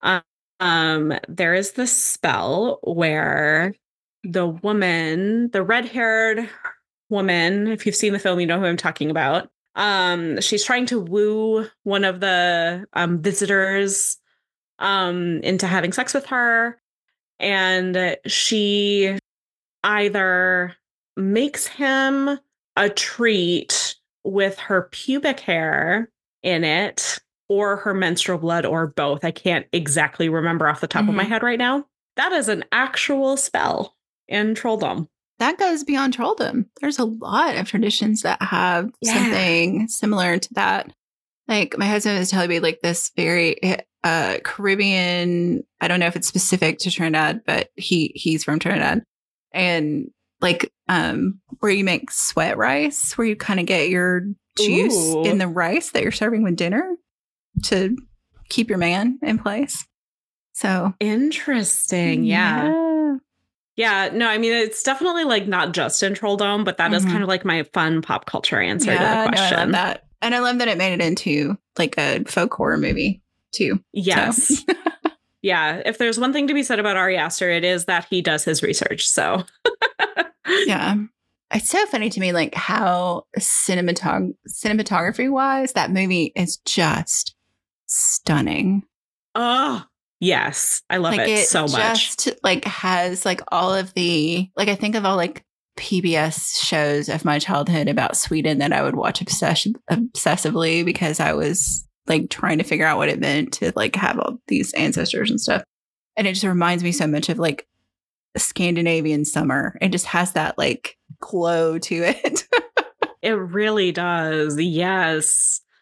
there is this spell where the woman, the red-haired woman, if you've seen the film, you know who I'm talking about. She's trying to woo one of the visitors into having sex with her, and she either makes him a treat with her pubic hair in it or her menstrual blood or both. I can't exactly remember off the top of my head right now. That is an actual spell in trolldom. That goes beyond trolldom. There's a lot of traditions that have something similar to that. Like, my husband was telling me, like, this very Caribbean, I don't know if it's specific to Trinidad, but he's from Trinidad. And like where you make sweat rice, where you kind of get your juice in the rice that you're serving with dinner to keep your man in place. So interesting. Yeah. No, I mean, it's definitely like not just in trolldom, but that is kind of like my fun pop culture answer to the question. No, I love that. And I love that it made it into like a folk horror movie too. Yes. So. Yeah. If there's one thing to be said about Ari Aster, it is that he does his research. So yeah. It's so funny to me, like, how cinematography wise, that movie is just stunning. Oh, yes. I love it so much. Just like has like all of the, like, I think of all like PBS shows of my childhood about Sweden that I would watch obsessively because I was like trying to figure out what it meant to like have all these ancestors and stuff. And it just reminds me so much of like Scandinavian summer. It just has that like glow to it. It really does. Yes.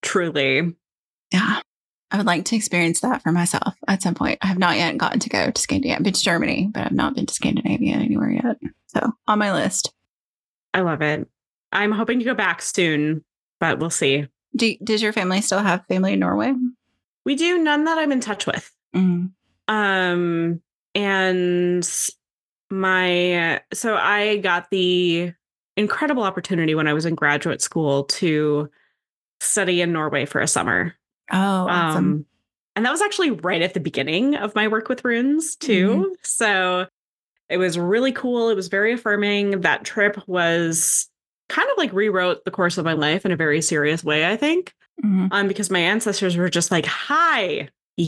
Truly. Yeah. I would like to experience that for myself at some point. I have not yet gotten to go to Scandinavia. I've been to Germany, but I've not been to Scandinavia anywhere yet. So on my list. I love it. I'm hoping to go back soon, but we'll see. Does your family still have family in Norway? We do. None that I'm in touch with. Mm. And so I got the incredible opportunity when I was in graduate school to study in Norway for a summer. Oh, awesome. And that was actually right at the beginning of my work with runes too. Mm-hmm. So it was really cool. It was very affirming. That trip was kind of like rewrote the course of my life in a very serious way, I think. Mm-hmm. Because my ancestors were just like, hi,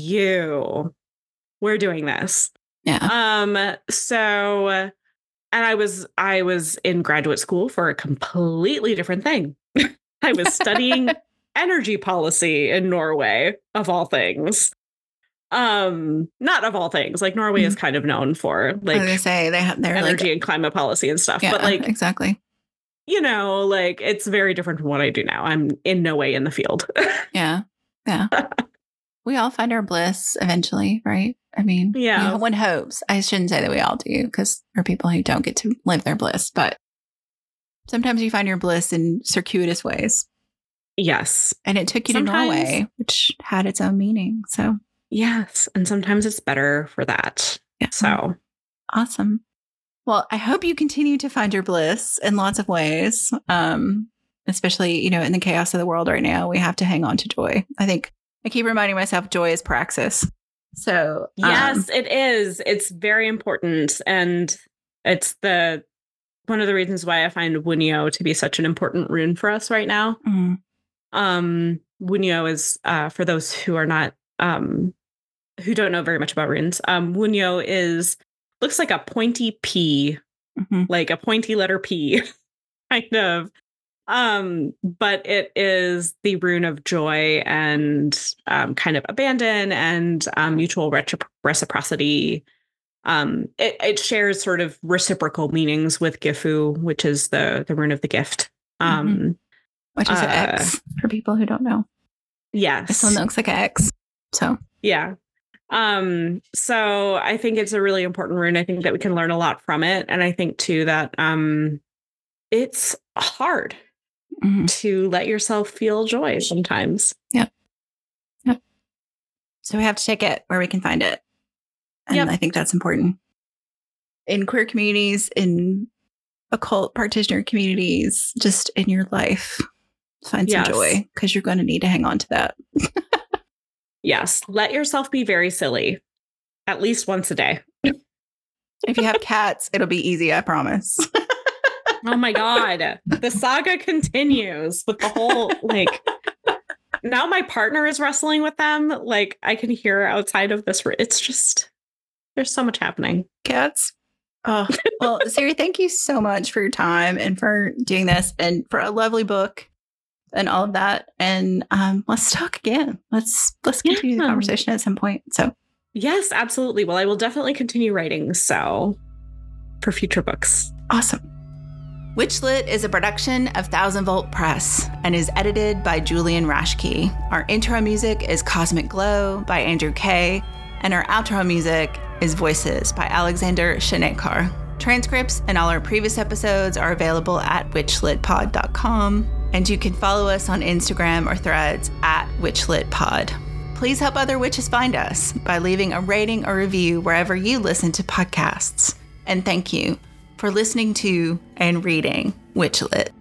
we're doing this. Yeah. So, and I was in graduate school for a completely different thing. I was studying energy policy in Norway, of all things. Not of all things. Like Norway is kind of known for like I was gonna say their energy and climate policy and stuff. Yeah, but like exactly. You know, like it's very different from what I do now. I'm in no way in the field. Yeah. We all find our bliss eventually, right? I mean, one hopes. I shouldn't say that we all do, because there are people who don't get to live their bliss, but sometimes you find your bliss in circuitous ways. Yes. And it took you to Norway, which had its own meaning. So yes. And sometimes it's better for that. Yeah. So awesome. Well, I hope you continue to find your bliss in lots of ways. Especially, in the chaos of the world right now, we have to hang on to joy. I think I keep reminding myself joy is praxis. So yes, it is. It's very important. And it's one of the reasons why I find Wunjo to be such an important rune for us right now. Mm-hmm. Wunjo is, for those who are not, who don't know very much about runes, Wunjo looks like a pointy P, like a pointy letter P, kind of. But it is the rune of joy and kind of abandon and mutual reciprocity. It shares sort of reciprocal meanings with Gifu, which is the rune of the gift. Which is an X for people who don't know. Yes. This one looks like an X. So yeah. So I think it's a really important rune. I think that we can learn a lot from it. And I think too that it's hard to let yourself feel joy sometimes. Yep. So we have to take it where we can find it. And I think that's important. In queer communities, in occult practitioner communities, just in your life, find some joy, because you're going to need to hang on to that. Yes. Let yourself be very silly, at least once a day. If you have cats, it'll be easy, I promise. Oh my God. The saga continues with the whole, now my partner is wrestling with them. Like, I can hear outside of this. It's just, there's so much happening. Cats. Oh, well, Siri, thank you so much for your time and for doing this and for a lovely book and all of that. And let's talk again. Let's continue the conversation at some point. So yes, absolutely. Well, I will definitely continue writing. So for future books. Awesome. Witchlit is a production of 1000 Volt Press and is edited by Julian Rashke. Our intro music is Cosmic Glow by Andrew Kay, and our outro music is Voices by Alexander Shanekar. Transcripts and all our previous episodes are available at witchlitpod.com, and you can follow us on Instagram or Threads at witchlitpod. Please help other witches find us by leaving a rating or review wherever you listen to podcasts. And thank you for listening to and reading Witchlit.